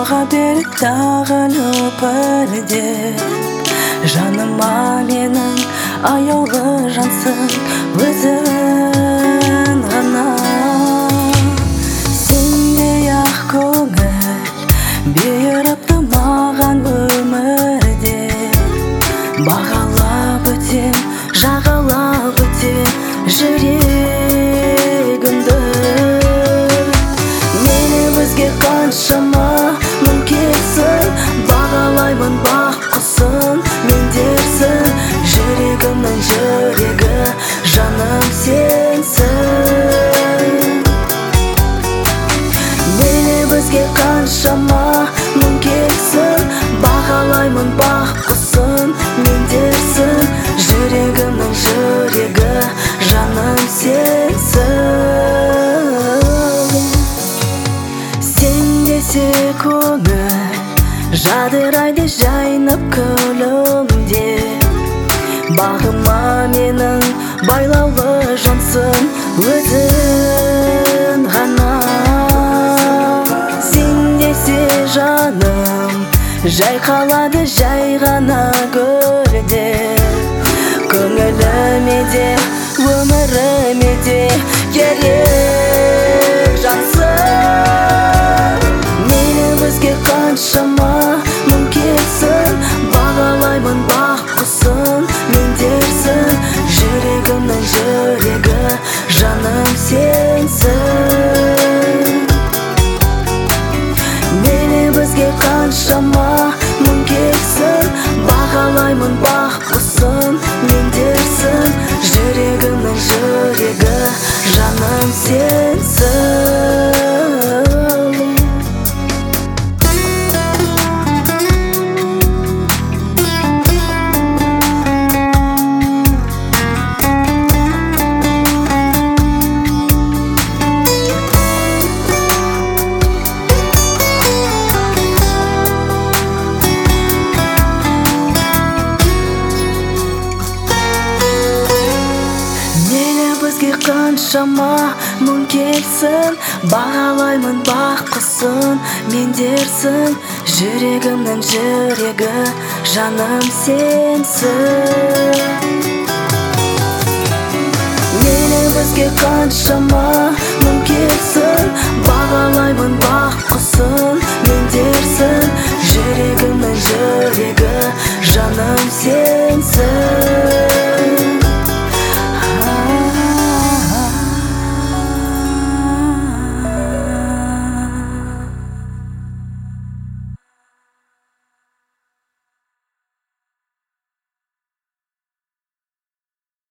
соға беріп тағынып ірде. Жаныма менің аяулы жансың, өзің ғана. Сендей ақ көңіл беріпті маған өмірде. Бағалап өтем, жағалап өтем жүрегімді. Мені өзге қаншама мұң кетсін, бағалаймын бақ құсын, мен дерсің. Жүрегімнің жүрегі, жаным сенсің. Мені өзге қаншама мұң кетсін, бағалаймын бақ құсын, мен дерсің. Жүрегімнің жүрегі, жаным сенсің. Сен десе көңіл жадырайды жайнап күлімде. Бағыма менің байлаулы жансың, өзің ғана. Сен десе жаным жайқалады жай ғана гүлде. Көңіліме де өміріме де керек жансың. Мені өзге қаншама мұң кетсін, бағалаймын бақ құсын, мен дерсің. Жүрегімнің жүрегі, жаным сенсің. Мені өзге қаншама мұң кетсін, бағалаймын бақ құсын, мен дерсің. Жүрегімнің жүрегі, жаным сенсің. Қаншама мұң кетсін, бағалаймын бақ құсын, мен дерсің. Жүрегімнің жүрегі, жаным сенсің. Мені өзге қаншама мұң кетсін, бағалаймын бақ құсын,